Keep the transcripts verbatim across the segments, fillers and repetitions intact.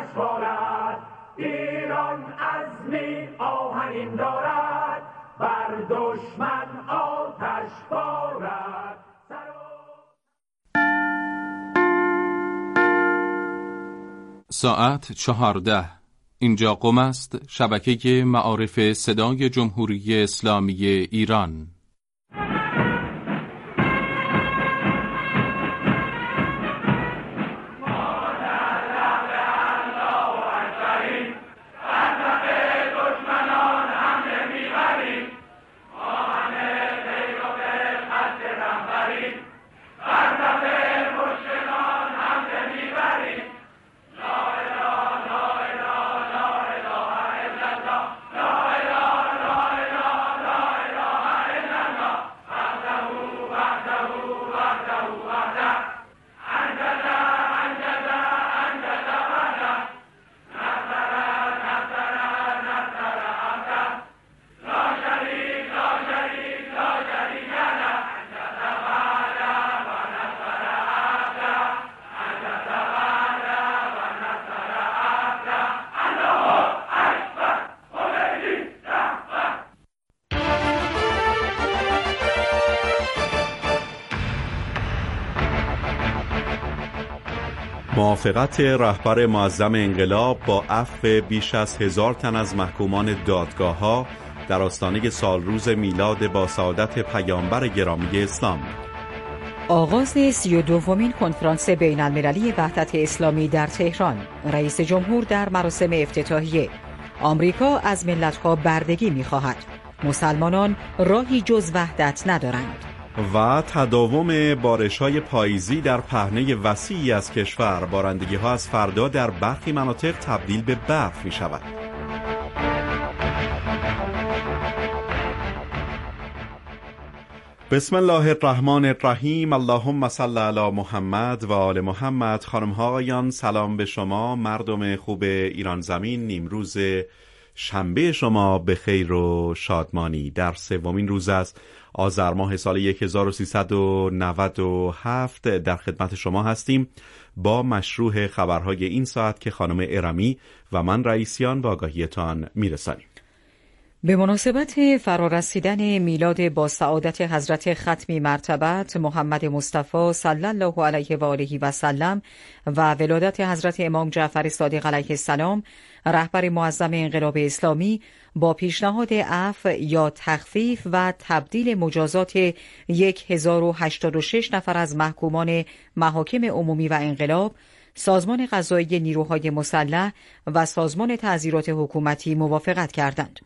آتش بارد، ایران عزمی آهنین دارد، بر دشمن آتش بارد. ساعت چهارده. اینجا قم است، شبکه معارف صدای جمهوری اسلامی ایران. موافقت رهبر معظم انقلاب با عفو بیش از هزار تن از محکومان دادگاه‌ها در آستانه سالروز میلاد با سعادت پیامبر گرامی اسلام. آغاز سی و دومین کنفرانس بین المللی وحدت اسلامی در تهران. رئیس جمهور در مراسم افتتاحیه. آمریکا از ملت‌ها بردگی می‌خواهد. مسلمانان راهی جز وحدت ندارند. و تداوم بارش‌های پاییزی در پهنه وسیعی از کشور، بارندگی‌ها از فردا در برخی مناطق تبدیل به برف می‌شود. بسم الله الرحمن الرحیم. اللهم صل علی محمد و آل محمد. خانم‌ها آقایان، سلام به شما مردم خوب ایران زمین. نیمروز شنبه شما به خیر و شادمانی. در سومین روز از آذر ماه سال هزار و سیصد و نود و هفت در خدمت شما هستیم با مشروع خبرهای این ساعت که خانم ارمی و من رئیسیان با آگاهیتان میرسانیم. به مناسبت فرارسیدن میلاد با سعادت حضرت ختمی مرتبت محمد مصطفی صلی الله علیه و آله و سلم و ولادت حضرت امام جعفر صادق علیه السلام، رهبر معظم انقلاب اسلامی با پیشنهاد عفو یا تخفیف و تبدیل مجازات هزار و هشتاد و شش نفر از محکومان محاکم عمومی و انقلاب، سازمان قضایی نیروهای مسلح و سازمان تعزیرات حکومتی موافقت کردند.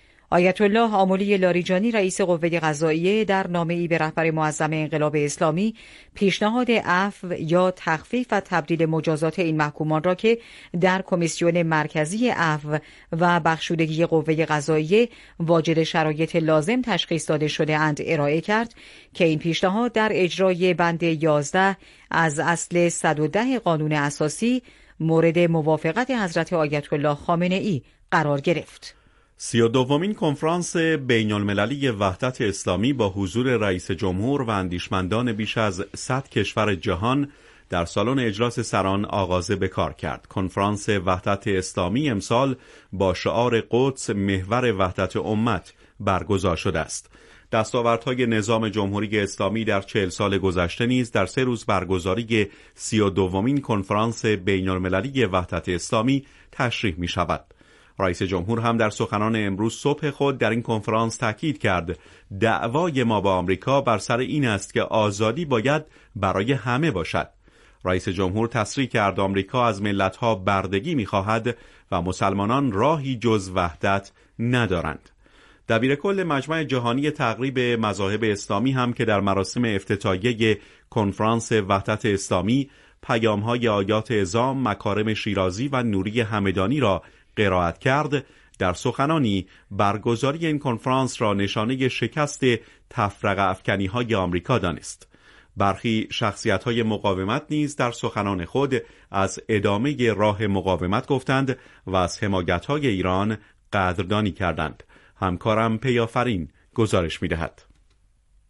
آیت الله آملی لاریجانی رئیس قوه قضاییه در نامه‌ای به رهبر معظم انقلاب اسلامی پیشنهاد عفو یا تخفیف و تبدیل مجازات این محکومان را که در کمیسیون مرکزی عفو و بخشودگی قوه قضاییه واجد شرایط لازم تشخیص داده شده اند ارائه کرد که این پیشنهاد در اجرای بند یازده از اصل صد و ده قانون اساسی مورد موافقت حضرت آیت الله خامنه ای قرار گرفت. سی و دومین کنفرانس بین المللی وحدت اسلامی با حضور رئیس جمهور و اندیشمندان بیش از صد کشور جهان در سالن اجلاس سران آغاز به کار کرد. کنفرانس وحدت اسلامی امسال با شعار قدس محور وحدت امت برگزار شده است. دستاوردهای نظام جمهوری اسلامی در چهل سال گذشته نیز در سه روز برگزاری سی و دومین کنفرانس بین المللی وحدت اسلامی تشریح می شود. رئیس جمهور هم در سخنان امروز صبح خود در این کنفرانس تاکید کرد دعوای ما با آمریکا بر سر این است که آزادی باید برای همه باشد. رئیس جمهور تصریح کرد آمریکا از ملت‌ها بردگی می‌خواهد و مسلمانان راهی جز وحدت ندارند. دبیرکل مجمع جهانی تقریب مذاهب اسلامی هم که در مراسم افتتاحیه کنفرانس وحدت اسلامی پیام‌های آیات اعظام مکارم شیرازی و نوری همدانی را قرائت کرد، در سخنانی برگزاری این کنفرانس را نشانه شکست تفرقه افکنی‌های آمریکا دانست. برخی شخصیت‌های مقاومت نیز در سخنان خود از ادامه راه مقاومت گفتند و از حمایت‌های ایران قدردانی کردند. همکارم پیافرین گزارش می‌دهد.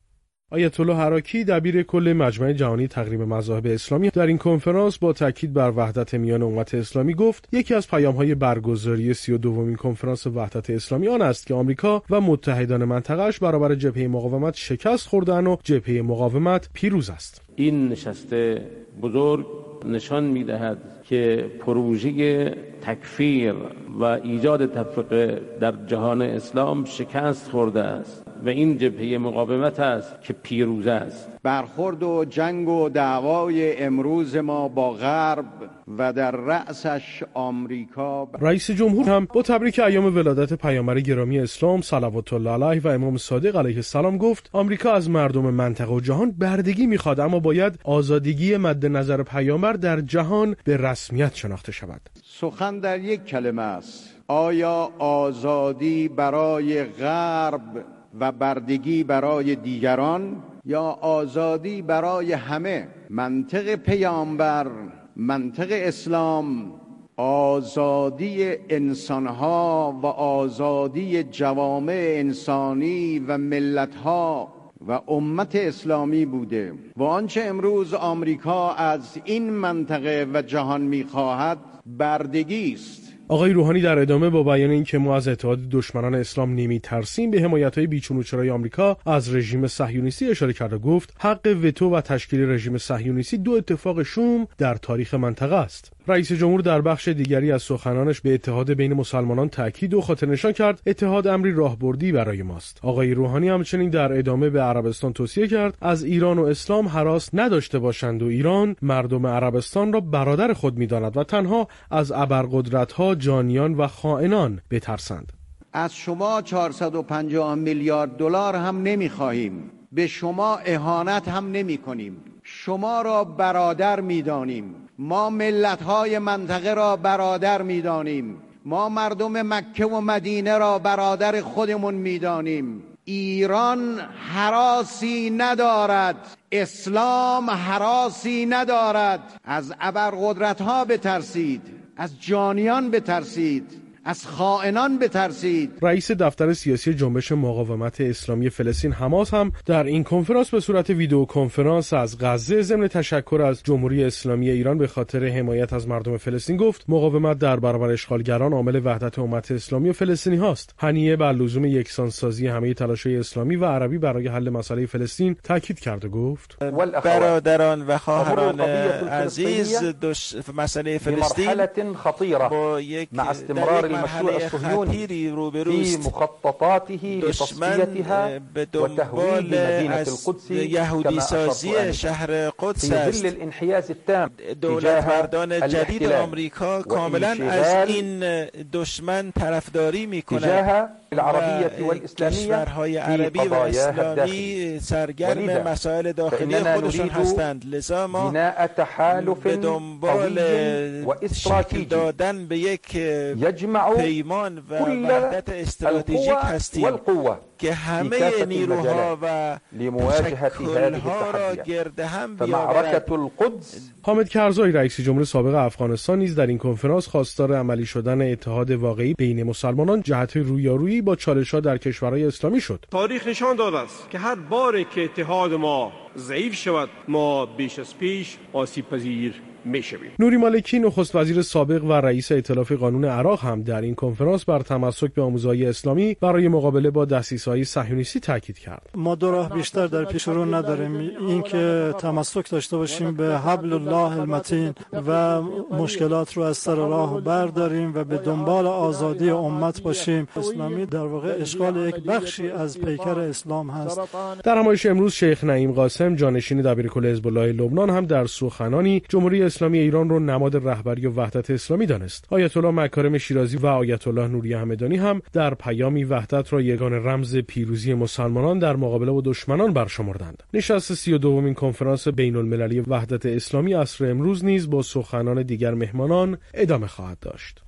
آیت الله حراکی دبیر کل مجمع جهانی تقریب مذاهب اسلامی در این کنفرانس با تاکید بر وحدت میان امت اسلامی گفت یکی از پیام‌های برگزاری سی و دومین کنفرانس وحدت اسلامی آن است که آمریکا و متحدان منطقه‌اش برابر جبهه مقاومت شکست خوردند و جبهه مقاومت پیروز است. این نشست بزرگ نشان می‌دهد که پروژه تکفیر و ایجاد تفرقه در جهان اسلام شکست خورده است و این جبهه مقاومت است که پیروز است. برخورد و جنگ و دعوای امروز ما با غرب و در رأسش آمریکا. رئیس جمهور هم با تبریک ایام ولادت پیامبر گرامی اسلام صلوات الله علیه و امام صادق علیه السلام گفت آمریکا از مردم منطقه و جهان بردگی می‌خواد، اما باید آزادگی مد نظر پیامبر در جهان به رسمیت شناخته شود. سخن در یک کلمه است: آیا آزادی برای غرب و بردگی برای دیگران یا آزادی برای همه؟ منطق پیامبر، منطق اسلام، آزادی انسانها و آزادی جوامع انسانی و ملتها و امت اسلامی بوده و آنچه امروز آمریکا از این منطقه و جهان می‌خواهد بردگی است. آقای روحانی در ادامه با بیان اینکه ما از اتحاد دشمنان اسلام نمی‌ترسیم به حمایت‌های بیچون و چرای آمریکا از رژیم صهیونیستی اشاره کرد و گفت حق وتو و تشکیل رژیم صهیونیستی دو اتفاق شوم در تاریخ منطقه است. رئیس جمهور در بخش دیگری از سخنانش به اتحاد بین مسلمانان تاکید و خاطرنشان کرد اتحاد امری راهبردی برای ماست. آقای روحانی همچنین در ادامه به عربستان توصیه کرد از ایران و اسلام هراس نداشته باشند و ایران مردم عربستان را برادر خود می‌داند و تنها از ابرقدرت‌ها، جانیان و خائنان بترسند. از شما چهارصد و پنجاه میلیارد دلار هم نمی‌خواهیم، به شما اهانت هم نمی‌کنیم، شما را برادر می‌دانیم، ما ملت‌های منطقه را برادر می‌دانیم، ما مردم مکه و مدینه را برادر خودمون می‌دانیم. ایران هراسی ندارد، اسلام هراسی ندارد. از ابرقدرت‌ها بترسید، از جانیان بترسید، از خائنان بترسید. رئیس دفتر سیاسی جنبش مقاومت اسلامی فلسطین حماس هم در این کنفرانس به صورت ویدیو کنفرانس از غزه ضمن تشکر از جمهوری اسلامی ایران به خاطر حمایت از مردم فلسطین گفت مقاومت در برابر اشغالگران عامل وحدت امت اسلامی و فلسطینی هاست. هنیه بر لزوم یکسانسازی همه تلاش‌های اسلامی و عربی برای حل مسئله فلسطین تاکید کرد و گفت برادران و خواهران عزیز، مسئله فلسطین با یک المشروع الصهيوني في مخططاته لتصفيتها وتهويل مدينة القدس یهودی سازی شهر قدس است. الانحياز التام دولت مردان جدید آمریکا کاملا از این دشمن طرفداری می‌کند. العربية والإسلامية کشورهای عربی و اسلامی سرگرم مسائل داخلی خودشان هستند، لذا ما به دنبال شکل دادن به یک پیمان و وحدت استراتژیک هستیم که همه نیروها و تشکل‌ها را گرد هم بیاورد. حامد کرزای رئیس جمهور سابق افغانستان نیز در این کنفرانس خواستار عملی شدن اتحاد واقعی بین مسلمانان جهت رویارویی با چالش‌ها در کشورهای اسلامی شد. تاریخ نشان داده است که هر باری که اتحاد ما ضعیف شود ما بیش از پیش آسیب پذیر می‌شویم. نوری مالکی نخست وزیر سابق و رئیس ائتلاف قانون عراق هم در این کنفرانس بر تمسک به آموزه‌های اسلامی برای مقابله با دسیسه‌های صهیونیستی تاکید کرد. ما دو راه بیشتر در پیش رو نداریم، این که تمسک داشته باشیم به حبل الله المتین و مشکلات رو از سر راه برداریم و به دنبال آزادی امت باشیم. اسلامی در واقع اشغال یک بخشی از پیکر اسلام هست. در همایش امروز شیخ نعیم قاسم جانشین دبیرکل حزب الله لبنان هم در سخنانی جمهوری اسلامی ایران رو نماد رهبری و وحدت اسلامی دانست. آیت الله مکارم شیرازی و آیت الله نوری همدانی هم در پیامی وحدت را یگان رمز پیروزی مسلمانان در مقابله با دشمنان برشمردند. نشست سی و دومین کنفرانس بین المللی وحدت اسلامی عصر امروز نیز با سخنان دیگر مهمانان ادامه خواهد داشت.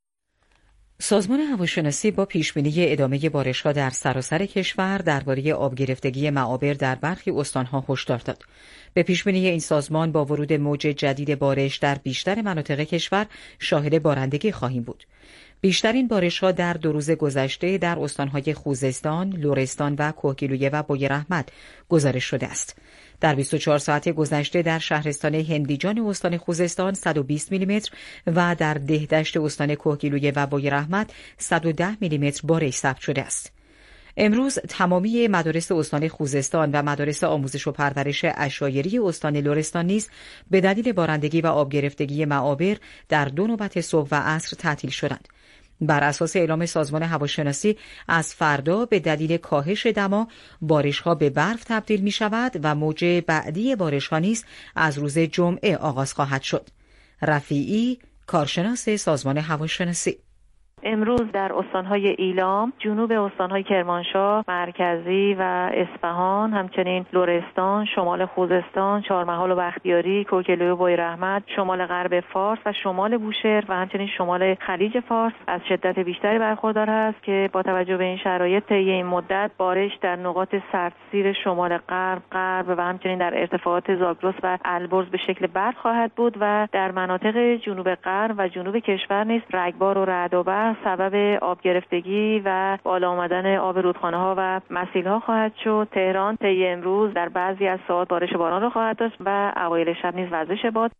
سازمان هواشناسی با پیشبینی ادامه بارش‌ها در سراسر کشور درباره آبگرفتگی معابر در برخی استان‌ها هشدار داد. به پیشبینی این سازمان با ورود موج جدید بارش در بیشتر مناطق کشور شاهد بارندگی خواهیم بود. بیشترین بارش‌ها در دو روز گذشته در استان‌های خوزستان، لرستان و کهگیلویه و بویراحمد گزارش شده است. در بیست و چهار ساعت گذشته در شهرستان هندیجان استان خوزستان صد و بیست میلیمتر و در دهدشت استان کهگیلویه و بویراحمد صد و ده میلیمتر بارش ثبت شده است. امروز تمامی مدارس استان خوزستان و مدارس آموزش و پرورش عشایری استان لرستان نیز به دلیل بارندگی و آب گرفتگی معابر در دو نوبت صبح و عصر تعطیل شدند. بر اساس اعلام سازمان هواشناسی از فردا به دلیل کاهش دما بارش‌ها به برف تبدیل می‌شود و موج بعدی بارش‌ها نیز از روز جمعه آغاز خواهد شد. رفیعی، کارشناس سازمان هواشناسی: امروز در استانهای ایلام، جنوب استانهای کرمانشاه، مرکزی و اصفهان، همچنین لرستان، شمال خوزستان، چهارمحال و بختیاری، کوکلوی و بویراحمد، شمال غرب فارس و شمال بوشهر و همچنین شمال خلیج فارس از شدت بیشتری برخوردار است که با توجه به این شرایط طی این مدت بارش در نقاط سردسیر شمال غرب، غرب و همچنین در ارتفاعات زاگرس و البرز به شکل برف خواهد بود و در مناطق جنوب غرب و جنوب کشور نیز رگبار و رعد و برق سبب آب گرفتگی و بالا آمدن آب رودخانه‌ها و مسیل‌ها خواهد شد. تهران طی امروز در بعضی از ساعات بارش باران را خواهد داشت و اوایل شب نیز وزش باد.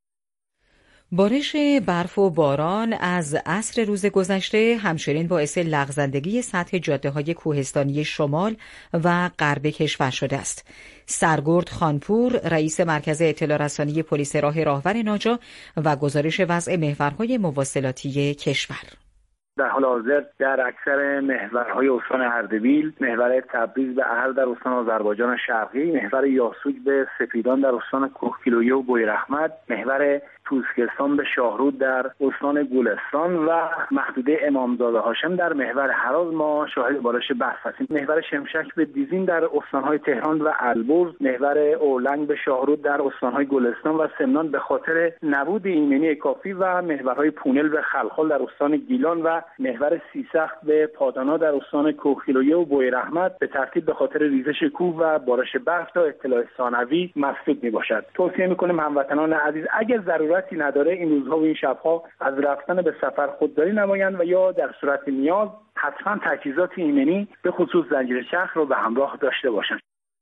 بارش برف و باران از عصر روز گذشته همچنین باعث لغزندگی سطح جاده‌های کوهستانی شمال و غرب کشور شده است. سرگرد خانپور، رئیس مرکز اطلاع رسانی پلیس راه راهور ناجا و گزارش وضع محورهای مواصلاتی کشور: در حال حاضر در اکثر محورهای استان اردبیل، محور تبریز به اهل در استان آذربایجان شرقی، محور یاسوج به سپیدان در استان کهگیلویه و بویراحمد، محور توسکستان به شاهرود در استان گلستان و محدوده امامزاده هاشم در محور هراز ما شاهد بارش برف هستیم. محور شمشک به دیزین در استانهای تهران و البرز، محور اولنگ به شاهرود در استانهای گلستان و سمنان به خاطر نبود ایمنی کافی و محورهای پونل به خلخال در استان گیلان و محور سیسخت به پادانا در استان کهگیلویه و بویراحمد به ترتیب به خاطر ریزش کوه و بارش برف تا اطلاع ثانوی مسدود میباشد. توصیه میکنیم هموطنان عزیز اگر ضرورتی نداره این روزها و این شبها از رفتن به سفر خودداری نمایند و یا در صورت نیاز حتما تجهیزات ایمنی به خصوص زنجیر چرخ را به همراه داشته باشند.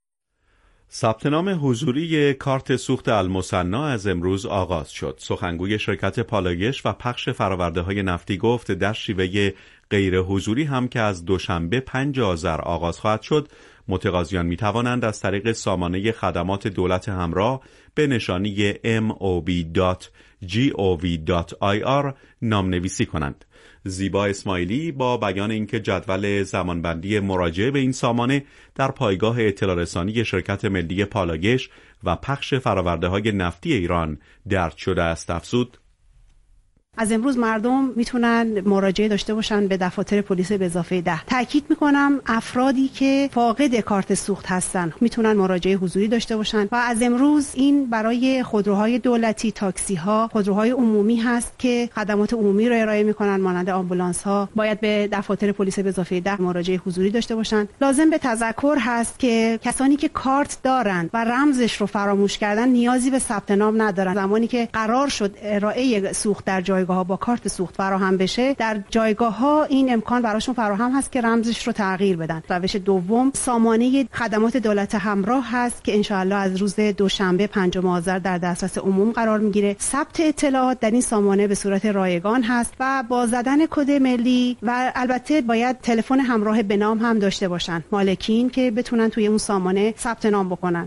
ثبت نام حضوری کارت سوخت المثنا از امروز آغاز شد. سخنگوی شرکت پالایش و پخش فرآورده‌های نفتی گفت در شیوه غیر حضوری هم که از دوشنبه پنج آذر آغاز خواهد شد، متقاضیان می توانند از طریق سامانه خدمات دولت همراه به نشانی ام او بی دات جی او وی دات آی آر نامنویسی کنند. زیبا اسماعیلی با بیان اینکه جدول زمانبندی مراجعه به این سامانه در پایگاه اطلاع رسانی شرکت ملی پالایش و پخش فرآورده‌های نفتی ایران درج شده است افزود: از امروز مردم میتونن مراجعه داشته باشن به دفاتر پلیس به اضافه ده. تاکید میکنم افرادی که فاقد کارت سوخت هستن میتونن مراجعه حضوری داشته باشن و از امروز این برای خودروهای دولتی، تاکسی ها، خودروهای عمومی هست که خدمات عمومی رو ارائه میکنن مانند آمبولانس ها، باید به دفاتر پلیس به اضافه ده مراجعه حضوری داشته باشن. لازم به تذکر هست که کسانی که کارت دارن و رمزش رو فراموش کردن نیازی به ثبت نام ندارن. زمانی که قرار شد ارائه سوخت در جای جایگاه ها با کارت سوخت فراهم بشه، در جایگاه ها این امکان براشون فراهم هست که رمزش رو تغییر بدن. روش دوم سامانه خدمات دولت همراه هست که انشاءالله از روز دوشنبه پنجم آذر در دسترس عموم قرار میگیره. ثبت اطلاعات در این سامانه به صورت رایگان هست و با زدن کد ملی و البته باید تلفن همراه به نام هم داشته باشن مالکین که بتونن توی اون سامانه ثبت نام بکنن.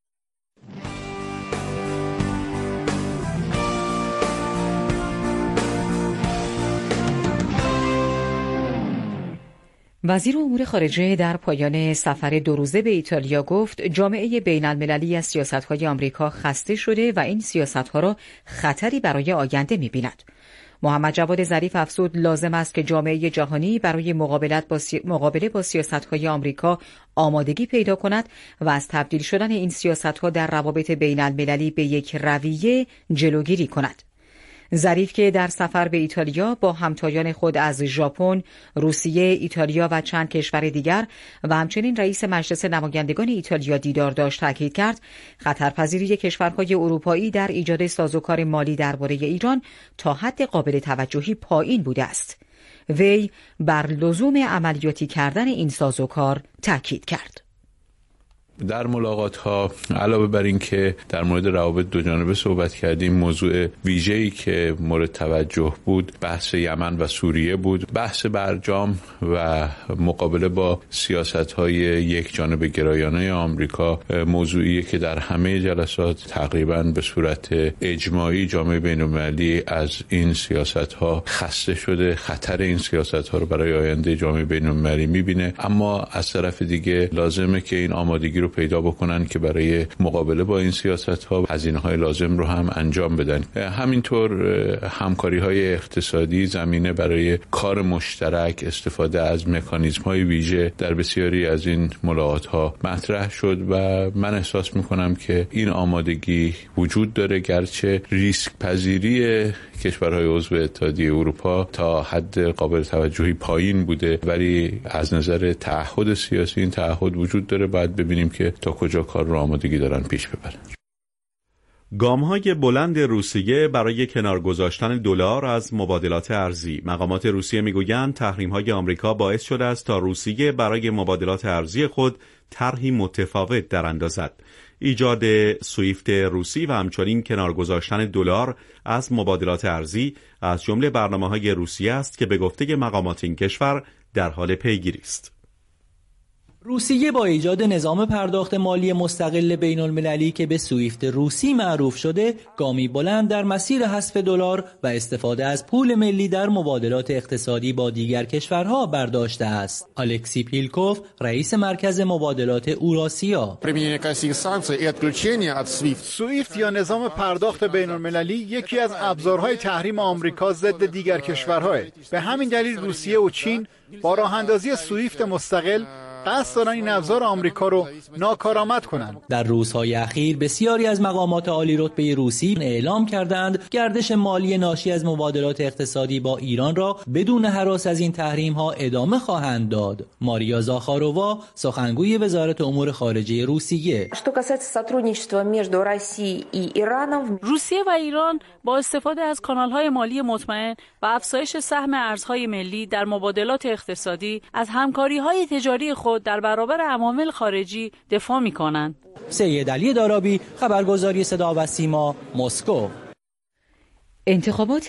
وزیر امور خارجه در پایان سفر دو روزه به ایتالیا گفت جامعه بین المللی از سیاست‌های آمریکا خسته شده و این سیاست‌ها را خطری برای آینده می‌بیند. محمد جواد ظریف افزود لازم است که جامعه جهانی برای مقابلت با سی... مقابله با سیاست‌های آمریکا آمادگی پیدا کند و از تبدیل شدن این سیاست‌ها در روابط بین المللی به یک رویه جلوگیری کند. ظریف که در سفر به ایتالیا با همتایان خود از ژاپن، روسیه، ایتالیا و چند کشور دیگر و همچنین رئیس مجلس نمایندگان ایتالیا دیدار داشت، تاکید کرد خطرپذیری کشورهای اروپایی در ایجاد سازوکار مالی درباره ایران تا حد قابل توجهی پایین بوده است. وی بر لزوم عملیاتی کردن این سازوکار تاکید کرد. در ملاقات ها علاوه بر این که در مورد روابط دو جانبه صحبت کردیم، موضوع ویژه‌ای که مورد توجه بود بحث یمن و سوریه بود. بحث برجام و مقابله با سیاست‌های یک جانبه گرایانه آمریکا موضوعیه که در همه جلسات تقریباً به صورت اجماعی جامعه بین‌المللی از این سیاست‌ها خسته شده، خطر این سیاست‌ها رو برای آینده جامعه بین‌المللی می‌بینه. اما از طرف دیگه لازمه که این آمادگی رو پیدا بکنن که برای مقابله با این سیاست‌ها هزینه‌های لازم رو هم انجام بدن. همینطور همکاری‌های اقتصادی، زمینه برای کار مشترک، استفاده از مکانیزم‌های ویژه در بسیاری از این ملاقات‌ها مطرح شد و من احساس می‌کنم که این آمادگی وجود داره، گرچه ریسک پذیری کشورهای عضو اتحادیه اروپا تا حد قابل توجهی پایین بوده، ولی از نظر تعهد سیاسی این تعهد وجود داره. باید ببینیم که تا کجا کار رو آمادگی دارن پیش ببرن. گام‌های بلند روسیه برای کنار گذاشتن دلار از مبادلات ارزی. مقامات روسیه میگویند تحریم‌های آمریکا باعث شده است تا روسیه برای مبادلات ارزی خود طرحی متفاوت دراندازد. ایجاد سویفت روسی و همچنین کنار گذاشتن دلار از مبادلات ارزی از جمله برنامه‌های روسیه است که به گفته مقامات این کشور در حال پیگیری است. روسیه با ایجاد نظام پرداخت مالی مستقل بین المللی که به سویفت روسی معروف شده، گامی بلند در مسیر حذف دلار و استفاده از پول ملی در مبادلات اقتصادی با دیگر کشورها برداشته است. الکسی پیلکوف، رئیس مرکز مبادلات اوراسیا: سویفت یا نظام پرداخت بین المللی یکی از ابزارهای تحریم آمریکا ضد دیگر کشورها. به همین دلیل روسیه و چین با راه اندازی سویفت مستقل قصد دارن این ابزار آمریکا رو ناکارآمد کنند. در روزهای اخیر بسیاری از مقامات عالی رتبه روسی اعلام کردند گردش مالی ناشی از مبادلات اقتصادی با ایران را بدون هراس از این تحریم ها ادامه خواهند داد. ماریا زاخاروا، سخنگوی وزارت امور خارجه روسیه: روسیه و ایران با استفاده از کانال‌های مالی مطمئن و افزایش سهم ارزهای ملی در مبادلات اقتصادی از همکاری‌های تجاری خود در برابر عوامل خارجی دفاع می‌کنند. سید علی دارابی، خبرگزاری صدا و سیما، مسکو. انتخابات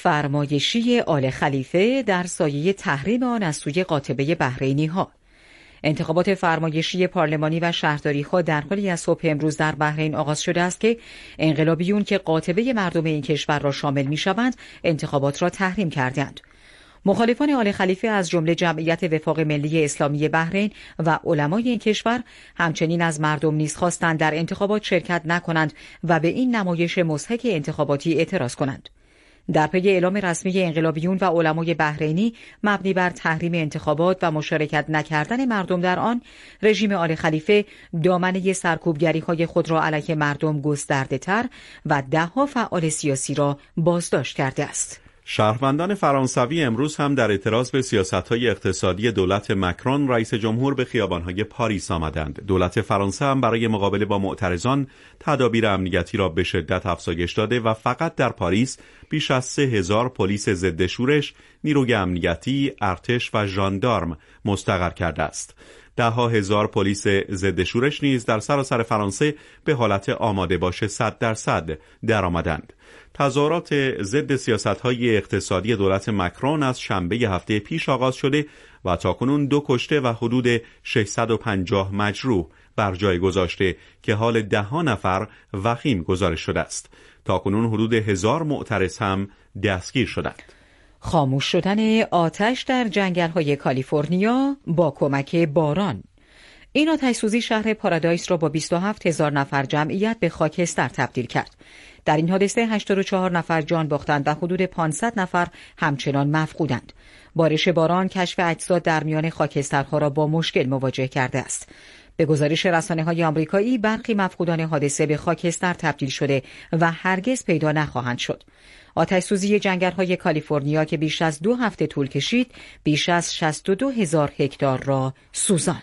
فرمایشی آل خلیفه در سایه تحریم آن از سوی قاطبه بحرینی‌ها. انتخابات فرمایشی پارلمانی و شهرداری‌ها در حالی از صبح امروز در بحرین آغاز شده است که انقلابیون که قاطبه مردم این کشور را شامل می‌شوند، انتخابات را تحریم کردند. مخالفان آل خلیفه از جمله جمعیت وفاق ملی اسلامی بحرین و علمای این کشور همچنین از مردم نیز خواستند در انتخابات شرکت نکنند و به این نمایش مضحک انتخاباتی اعتراض کنند. در پی اعلام رسمی انقلابیون و علمای بحرینی مبنی بر تحریم انتخابات و مشارکت نکردن مردم در آن، رژیم آل خلیفه دامنه سرکوبگری‌های خود را علیه مردم گسترده‌تر و ده‌ها فعال سیاسی را بازداشت کرده است. شهروندان فرانسوی امروز هم در اعتراض به سیاست‌های اقتصادی دولت مکرون رئیس جمهور به خیابان‌های پاریس آمدند. دولت فرانسه هم برای مقابله با معترضان تدابیر امنیتی را به شدت افزایش داده و فقط در پاریس بیش از سه هزار پلیس ضد شورش، نیروی امنیتی، ارتش و ژاندارم مستقر کرده است. ده ها هزار پلیس ضد شورش نیز در سراسر فرانسه به حالت آماده باش صد درصد درآمدند. تظاهرات ضد سیاست‌های اقتصادی دولت مکرون از شنبه هفته پیش آغاز شده و تاکنون دو کشته و حدود ششصد و پنجاه مجروح بر جای گذاشته که حال ده ها نفر وخیم گزارش شده است. تاکنون حدود هزار معترض هم دستگیر شدند. خاموش شدن آتش در جنگل‌های کالیفرنیا با کمک باران. این آتش‌سوزی شهر پارادایس را با بیست و هفت هزار نفر جمعیت به خاکستر تبدیل کرد. در این حادثه هشتاد و چهار نفر جان باختند و حدود پانصد نفر همچنان مفقودند. بارش باران کشف اجساد در میان خاکسترها را با مشکل مواجه کرده است. به گزارش رسانه‌های آمریکایی، برخی مفقودان حادثه به خاکستر تبدیل شده و هرگز پیدا نخواهند شد. آتش‌سوزی جنگل‌های کالیفرنیا که بیش از دو هفته طول کشید، بیش از شصت و دو هزار هکتار را سوزاند.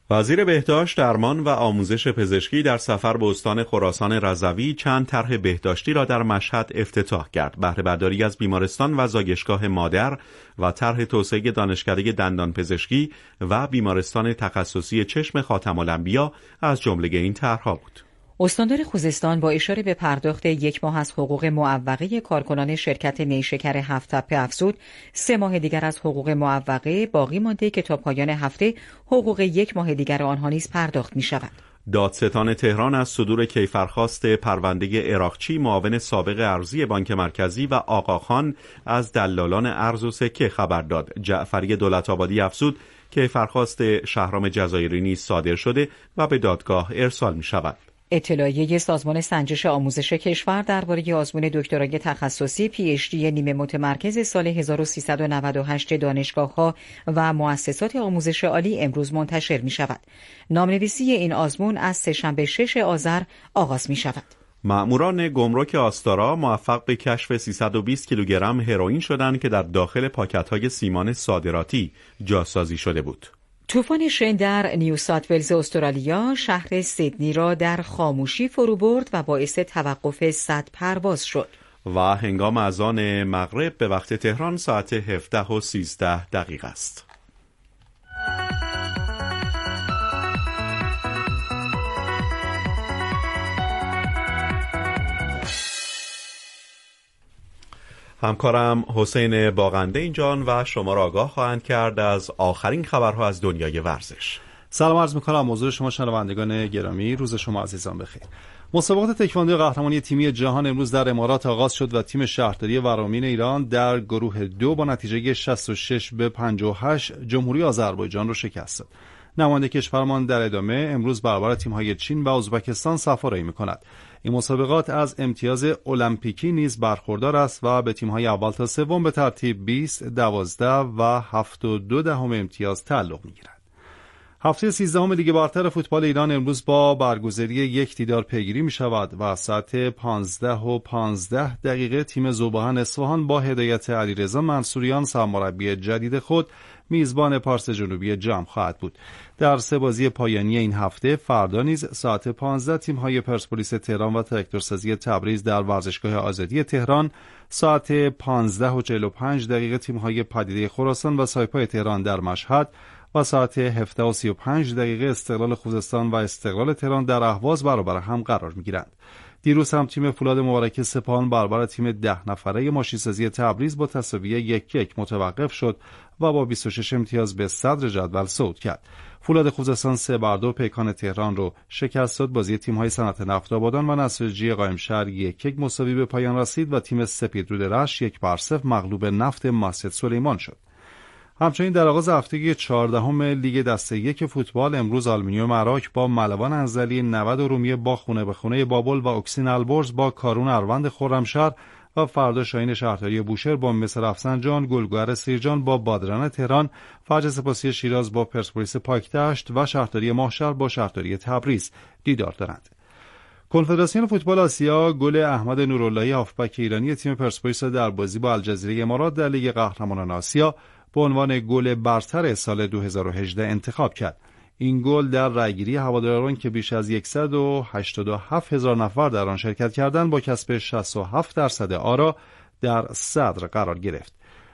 وزیر بهداشت، درمان و آموزش پزشکی در سفر به استان خراسان رضوی چند طرح بهداشتی را در مشهد افتتاح کرد. بهره برداری از بیمارستان و زایشگاه مادر و طرح توسعه دانشکده دندان پزشکی و بیمارستان تخصصی چشم خاتم الانبیا از جمله این طرح‌ها بود. استاندار خوزستان با اشاره به پرداخت یک ماه از حقوق معوقه کارکنان شرکت نیشکر هفت تپه افزود سه ماه دیگر از حقوق معوقه باقی مانده که تا پایان هفته حقوق یک ماه دیگر آنها نیز پرداخت می شود. دادستان تهران از صدور کیفرخواست پرونده عراقچی معاون سابق ارضی بانک مرکزی و آقاخان از دلالان ارز و سکه خبر داد. جعفری دولت‌آبادی افزود کیفرخواست شهرام جزایری نیز صادر شده و به دادگاه ارسال می شود. اطلاعیه سازمان سنجش آموزش کشور درباره آزمون دکترای تخصصی پی اچ دی نیمه متمرکز سال هزار و سیصد و نود و هشت دانشگاه‌ها و مؤسسات آموزش عالی امروز منتشر می شود. نامنویسی این آزمون از سه‌شنبه شش آذر آغاز می شود. مأموران گمرک آستارا موفق به کشف سیصد و بیست کیلوگرم هروئین شدند که در داخل پاکت‌های سیمان صادراتی جاسازی شده بود. طوفان شن در نیو ساوت ولز استرالیا شهر سیدنی را در خاموشی فرو برد و باعث توقف صد پرواز شد. و هنگام اذان مغرب به وقت تهران ساعت هفده و سیزده دقیقه است. همکارم حسین باغنده اینجان و شما را آگاه خواهند کرد از آخرین خبرها از دنیای ورزش. سلام عرض می‌کنم حضور شما شنوندگان گرامی، روز شما عزیزان بخیر. مسابقات تکواندو قهرمانی تیمی جهان امروز در امارات آغاز شد و تیم شهرداری ورامین ایران در گروه دو با نتیجه شصت و شش به پنجاه و هشت جمهوری آذربایجان را شکست داد. نماینده کشورمان در ادامه امروز برابر تیم‌های چین و ازبکستان صف‌آوری می‌کند. این مسابقات از امتیاز المپیکی نیز برخوردار است و به تیم‌های اول تا سوم به ترتیب بیست، دوازده و هفت و دو دهم امتیاز تعلق می‌گیرد. هفته سیزدهم لیگ برتر فوتبال ایران امروز با برگزاری یک دیدار پیگیری می‌شود و ساعت پانزده و پانزده دقیقه تیم ذوباهن اصفهان با هدایت علیرضا منصوریان سرمربی جدید خود میزبان پارس جنوبی جام خواهد بود. در سه بازی پایانی این هفته فردا نیز ساعت پانزده تیم‌های پرسپولیس تهران و تراکتورسازی تبریز در ورزشگاه آزادی تهران، ساعت پانزده و چهل و پنج دقیقه تیم‌های پدیده خراسان و سایپای تهران در مشهد و ساعت هفده و سی و پنج دقیقه استقلال خوزستان و استقلال تهران در اهواز برابر هم قرار می‌گیرند. دیروز هم تیم فولاد مبارک سپاهان برابر تیم ده نفره ماشین‌سازی تبریز با تساوی یک یک متوقف شد و با بیست و شش امتیاز به صدر جدول صعود کرد. فولاد خوزستان سه بر دو پیکان تهران رو شکست داد. بازی تیم‌های صنعت نفت آبادان و نساجی قائمشهر یک یک مساوی به پایان رسید و تیم سپیدرود رشت یک بر صفر مغلوب نفت مسجد سلیمان شد. همچنین در آغاز هفته چهاردهم لیگ دسته یک فوتبال امروز آلومینیوم عراق با ملوان انزلی، نود رومیه با خونه به خونه بابل و اکسین البرز با کارون اروند خرمشهر و فردا شاهین شهرداری بوشهر با مصر رفسنجان، گلگهر سیرجان با بادران تهران، فرج سپاسی شیراز با پرسپولیس پاکدشت و شهرداری ماهشهر با شهرداری تبریز دیدار دارند. کنفدراسیون فوتبال آسیا گل احمد نوراللهی هافبک ایرانی تیم پرسپولیس در بازی با الجزیره امارات در لیگ قهرمانان آسیا به عنوان گل برتر سال دو هزار و هجده انتخاب کرد. این گل در رأیگیری هواداران که بیش از صد و هشتاد و هفت هزار نفر در آن شرکت کردند با کسب شصت و هفت درصد آرا در صدر قرار گرفت.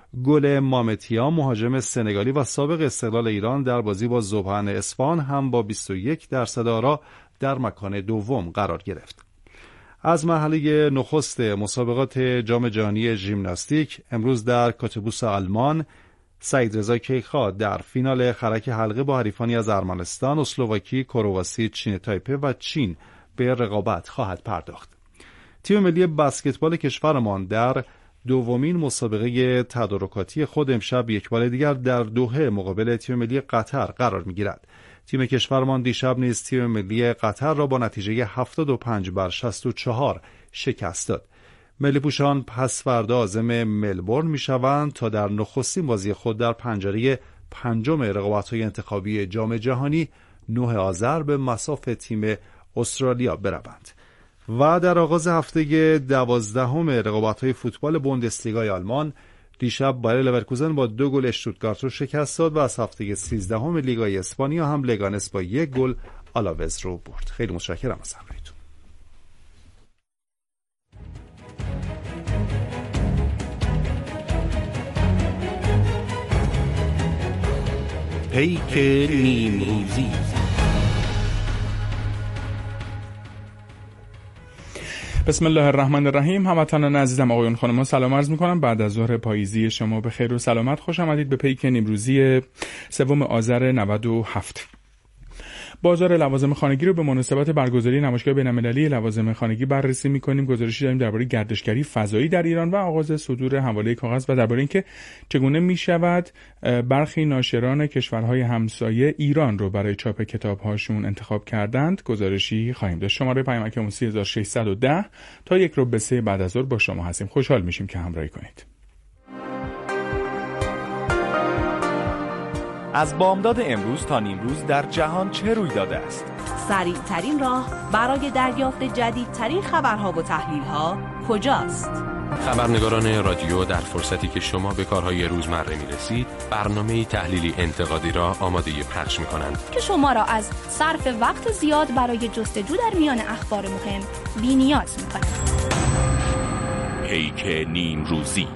گل مامتیا مهاجم سنگالی و سابق استقلال ایران در بازی با ذوباهن اصفهان هم با بیست و یک درصد آرا در مکان دوم قرار گرفت. از مرحله نخست مسابقات جام جهانی ژیمناستیک امروز در کاتوبوس آلمان سعید رضا کیخا در فینال خرک حلقه با حریفانی از ارمنستان، اسلواکی، کرواسی، چین تایپه و چین به رقابت خواهد پرداخت. تیم ملی بسکتبال کشورمان در دومین مسابقه تدارکاتی خود امشب یک بار دیگر در دوحه مقابل تیم ملی قطر قرار می‌گیرد. تیم کشورمان دیشب نیز تیم ملی قطر را با نتیجه هفتاد و پنج بر شصت و چهار شکست داد. ملی پوشان پس فردا عازم ملبورن میشوند تا در نخستین بازی خود در پنجره پنجم رقابت‌های انتخابی جام جهانی نه آذر به مصاف تیم استرالیا بروند. و در آغاز هفته دوازدهم رقابت‌های فوتبال بوندسلیگای آلمان دیشب بایر لورکوزن با دو گل اشتوتگارت رو شکست داد و از هفته سیزدهم لیگای اسپانیا هم لگانس با یک گل آلاوز رو برد. خیلی متشکرم از همراهیتون. پیک نیمروزی. بسم الله الرحمن الرحیم. هموطنان عزیزم، آقایون خانم‌ها، سلام عرض می‌کنم. بعد از ظهر پاییزی شما به خیر و سلامت. خوش آمدید به پیک نیمروزی سوم آذر نود و هفت. بازار لوازم خانگی رو به مناسبت برگزاری نمایشگاه بین‌المللی لوازم خانگی بررسی می‌کنیم. گزارشی داریم درباره گردشگری فضایی در ایران و آغاز صدور حواله کاغذ و درباره اینکه چگونه می‌شود برخی ناشران کشورهای همسایه ایران رو برای چاپ کتاب‌هاشون انتخاب کردند. گزارشی خواهیم داشت. شماره پیامک امو سه هزار و ششصد و ده تا یک رو به سه بعد از ظهر با شما هستیم. خوشحال میشیم که همراهی کنید. از بامداد امروز تا نیمروز در جهان چه روی داده است؟ سریع ترین راه برای دریافت جدیدترین خبرها و تحلیل‌ها کجاست؟ خبرنگاران رادیو در فرصتی که شما به کارهای روزمره می‌رسید، برنامه‌ای تحلیلی انتقادی را آماده پخش می‌کنند که شما را از صرف وقت زیاد برای جستجو در میان اخبار مهم بی‌نیاز می‌کند. پیک نیمروزی.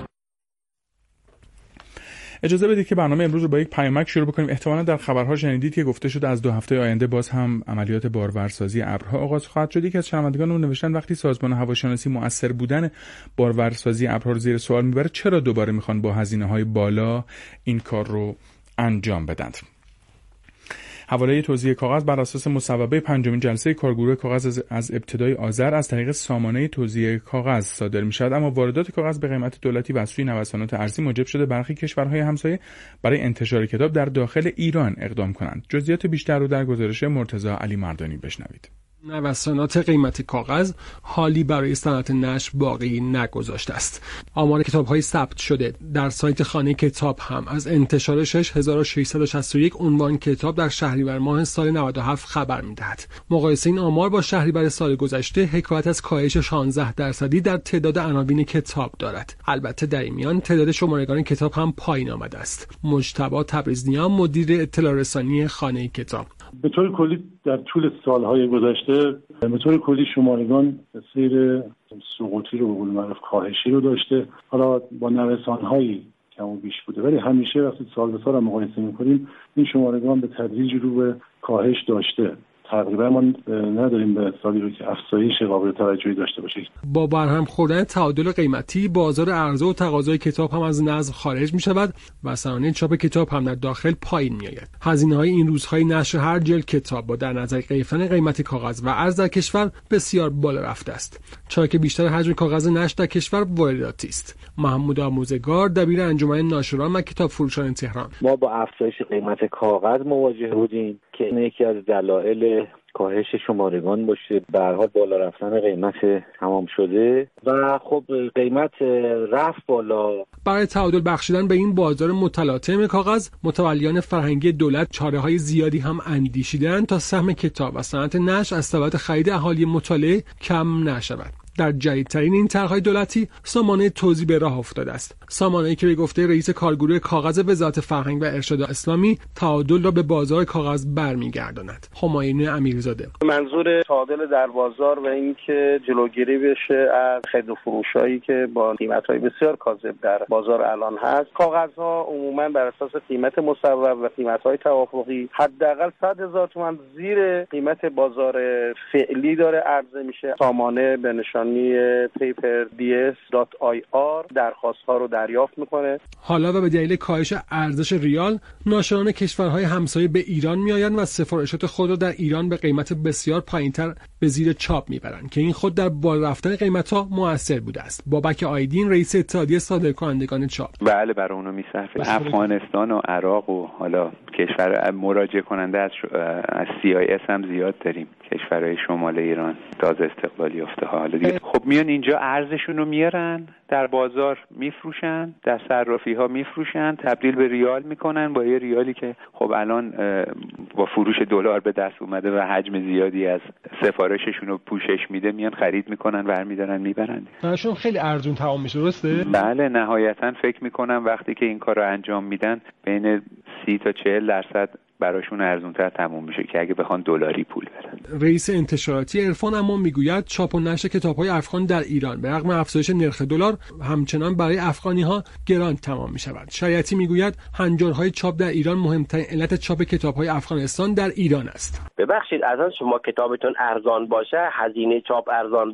اجازه بدید که برنامه امروز رو با یک پیامک شروع بکنیم. احتمالاً در خبرها شنیدید که گفته شده از دو هفته آینده باز هم عملیات بارورسازی ابرها آغاز خواهد شد. یکی از شنوندگانمون نوشتن وقتی سازمان هواشناسی مؤثر بودن بارورسازی ابرها رو زیر سوال میبره، چرا دوباره میخوان با هزینه‌های بالا این کار رو انجام بدن؟ حواله توزیع کاغذ بر اساس مصوبه پنجمین جلسه کارگروه کاغذ از ابتدای آذر از طریق سامانه توزیع کاغذ صادر می‌شود، اما واردات کاغذ به قیمت دولتی و از سوی نوسانات ارزی موجب شده برخی کشورهای همسایه برای انتشار کتاب در داخل ایران اقدام کنند. جزئیات بیشتر رو در گزارش مرتضی علی مردانی بشنوید. نوسانات قیمت کاغذ حالی برای صنعت نشر باقی نگذاشته است. آمار کتاب‌های ثبت شده در سایت خانه کتاب هم از انتشار شش هزار و ششصد و شصت و یک عنوان کتاب در شهریور ماه سال نود و هفت خبر می‌دهد. مقایسه این آمار با شهریور سال گذشته حکایت از کاهش شانزده درصدی در تعداد عناوین کتاب دارد. البته در این میان تعداد شمارگان کتاب هم پایین آمده است. مجتبی تبریزنیان، مدیر اطلاع رسانی خانه کتاب: به طور کلی در طول سالهای گذشته به طور کلی شمارگان سیر سقوطی رو به قول معروف کاهشی رو داشته، حالا با نوسان‌هایی کم و بیش بوده، ولی همیشه وقتی سال به سال مقایسه می‌کنیم این شمارگان به تدریج رو به کاهش داشته. تقریبا ما نداریم به سالی رو که افزایش قابل توجهی داشته باشه. با برهم خوردن تعادل قیمتی، بازار عرضه و تقاضای کتاب هم از نظم خارج می شود و سرانه چاپ کتاب هم در داخل پایین می آید. هزینه های این روزهای نشر هر جلد کتاب با در نظر گرفتن قیمت کاغذ و ارز در کشور بسیار بالا رفته است، چرا که بیشتر حجم کاغذ نشر در کشور وارداتی است. محمود آموزگار، دبیر انجمن ناشران و کتاب فروشان تهران: ما با افزایش قیمت کاغذ مواجه بودیم که این یکی از دلایل کاهش شمارگان باشه، به هر حال بالا رفتن قیمت تمام شده و خب قیمت رفت بالا. برای تعادل بخشیدن به این بازار متلاطم کاغذ، متولیان فرهنگی دولت چاره‌های زیادی هم اندیشیدند تا سهم کتاب و صنعت نشر از سبد خرید اهالی مطالعه کم نشود. در جدیدترین این طرح‌های دولتی سامانه توزیع به راه افتاده است. سامانه‌ای که به گفته رئیس کارگروه کاغذ وزارت فرهنگ و ارشاد اسلامی تعادل را به بازار کاغذ برمیگرداند. همایون امیرزاده: منظور تعادل در بازار و اینکه جلوگیری بشه از خرید و فروشایی که با قیمت‌های بسیار کاذب در بازار الان هست. کاغذها عموماً بر اساس قیمت مصوب و قیمت‌های توافقی حداقل صد هزار تومان زیر قیمت بازار فعلی داره عرضه میشه. سامانه به نشان پیپر دی اس دات آی آر درخواست ها رو دریافت میکنه. حالا و به دلیل کاهش ارزش ریال، ناشران کشورهای همسایه به ایران میآیند و سفارشات خود را در ایران به قیمت بسیار پایینتر به زیر چاپ میبرند که این خود در بالا رفتن قیمت ها مؤثر بوده است. بابک آیدین، رئیس اتحادیه صادرکنندگان چاپ: بله، برای اونو میصرفه. افغانستان و عراق و حالا کشور مراجعه کننده از از سی آی اس هم زیاد داریم. کشورهای شمال ایران تازه استقلال یافته ها، حالا دیگه خب میان اینجا ارزشون رو میارن، در بازار میفروشن، در صرافی ها میفروشن، تبدیل به ریال میکنن با یه ریالی که خب الان با فروش دلار به دست اومده و حجم زیادی از سفارششون رو پوشش میده، میان خرید میکنن، برمیدارن میبرن. براشون خیلی ارزون تمام میشه، درسته؟ بله، نهایتا فکر میکنم وقتی که این کار رو انجام میدن بین سی تا چهل درصد براشون ارزونتر تموم میشه که اگه بخوان دلاری پول بدن. رئیس انتشاراتی عرفان اما میگوید چاپ و نشر کتاب‌های افغان در ایران به رغم افزایش نرخ دلار همچنان برای افغانی‌ها گران تمام می‌شود. شریعتی میگوید هنجارهای چاپ در ایران مهمترین علت چاپ کتاب‌های افغانستان در ایران است. ببخشید از شما کتابتون ارزان باشه، هزینه چاپ ارزان